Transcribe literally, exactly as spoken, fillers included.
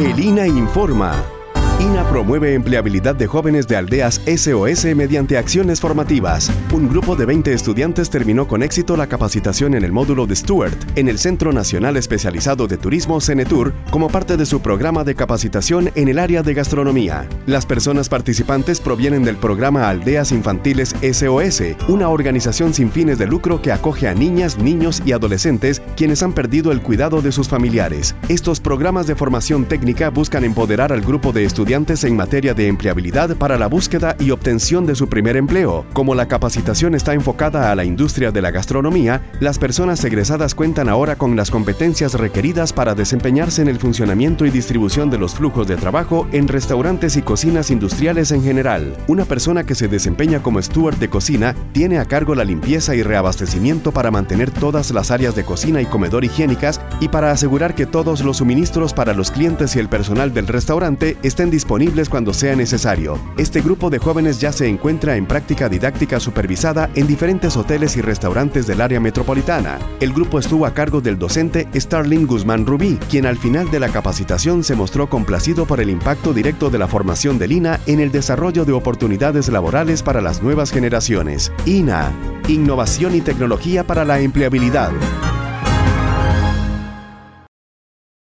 El I N A informa. I N A promueve empleabilidad de jóvenes de aldeas S O S mediante acciones formativas. Un grupo de veinte estudiantes terminó con éxito la capacitación en el módulo de Steward en el Centro Nacional Especializado de Turismo Cenetur como parte de su programa de capacitación en el área de gastronomía. Las personas participantes provienen del programa Aldeas Infantiles S O S, una organización sin fines de lucro que acoge a niñas, niños y adolescentes quienes han perdido el cuidado de sus familiares. Estos programas de formación técnica buscan empoderar al grupo de estudiantes en materia de empleabilidad para la búsqueda y obtención de su primer empleo. Como la capacitación está enfocada a la industria de la gastronomía, las personas egresadas cuentan ahora con las competencias requeridas para desempeñarse en el funcionamiento y distribución de los flujos de trabajo en restaurantes y cocinas industriales en general. Una persona que se desempeña como steward de cocina tiene a cargo la limpieza y reabastecimiento para mantener todas las áreas de cocina y comedor higiénicas y para asegurar que todos los suministros para los clientes y el personal del restaurante estén disponibles cuando sea necesario. Este grupo de jóvenes ya se encuentra en práctica didáctica supervisada en diferentes hoteles y restaurantes del área metropolitana. El grupo estuvo a cargo del docente Starling Guzmán Rubí, quien al final de la capacitación se mostró complacido por el impacto directo de la formación del I N A en el desarrollo de oportunidades laborales para las nuevas generaciones. I N A, innovación y tecnología para la empleabilidad.